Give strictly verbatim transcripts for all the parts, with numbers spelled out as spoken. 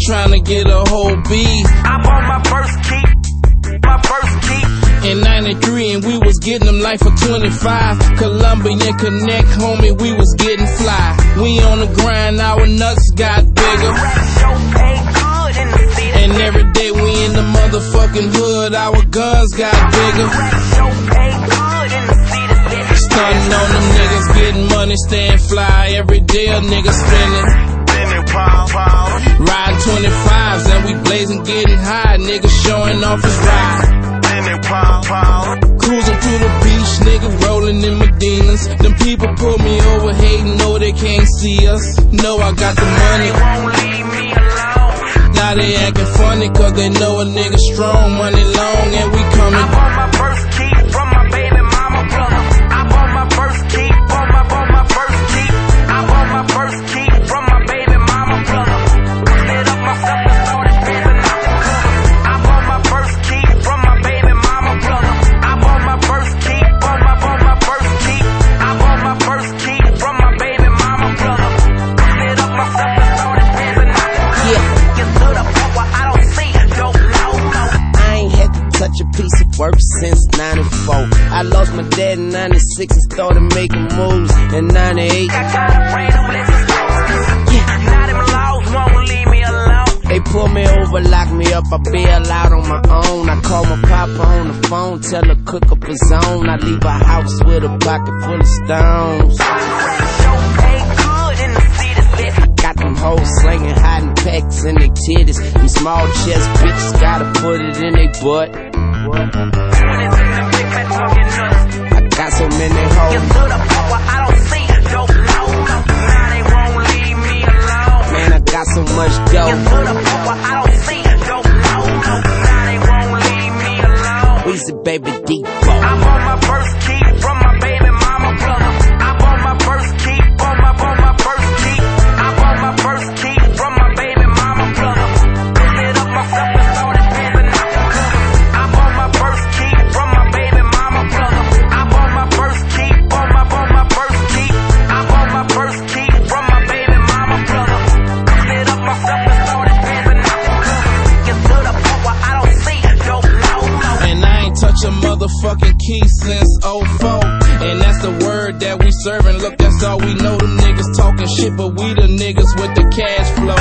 tryna get a whole beat. I bought my first key, my first key. In ninety-three and we was getting them life for twenty-five. Colombian Connect, homie, we was getting fly. We on the grind, our nuts got bigger. And every day we in the motherfucking hood, our guns got bigger. Stunning on them niggas, getting money, staying fly. Every day a nigga spending. Riding twenty-fives and we blazing, getting high. Nigga showing off his ride. Cruising through the beach, nigga rolling in Medinas. Them people pull me over, hating, know they can't see us. Know I got the money. Now they acting funny cause they know a nigga strong, money long, and we coming. I bought my first key from my baby mama brother. I bought my first key, bought my, bought my first key. I bought my first key from my baby mama brother. Lit up myself and started pimping out the club. I bought my first key from my baby mama brother. I bought my first key, bought my, bought my first key. I bought my first key from my baby mama brother. Lit up myself and started pimping out the club. Yeah. Touch a piece of work since ninety-four. I lost my dad in ninety-six and started making moves in ninety-eight. They pull me over, lock me up, I bail out on my own. I call my papa on the phone, tell her cook up a zone. I leave a house with a pocket full of stones. Got them hoes slinging, hiding packs in their titties. Them small chest bitches gotta put it in their butt. I got so many hoes. Man, I got so much dough. Weezy baby Depot. I bought my first key from my baby mama brother. I bought my first key, bought my, bought my first key. I bought my first key from my baby mama brother. Lit up myself and started pimping out the club. I bought my first key from my baby mama brother. I bought my first key, bought my, bought my first key. I bought my first key from my baby mama brother. Lit up myself and started pimping out the club. Get to the point where I don't see, don't know. And I ain't touch a motherfucking key since oh four. And that's the word that we serving. Look, that's all we know. Them niggas talking shit, but we the niggas with the cash flow.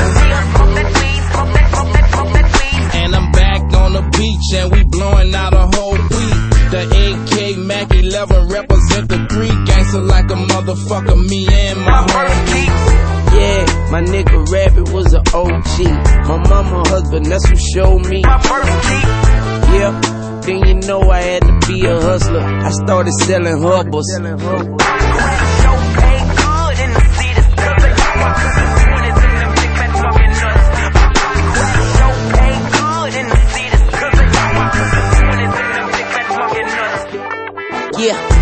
And I'm back on the beach and we blowing out a whole week. The A K Mac eleven represent the three. Gangsta like a motherfucker, me and my homies. Yeah, my nigga Rabbit was an O G. My mama husband, that's who showed me. My first key. Yeah. Then you know I had to be a hustler. I started selling hubbles. Yeah.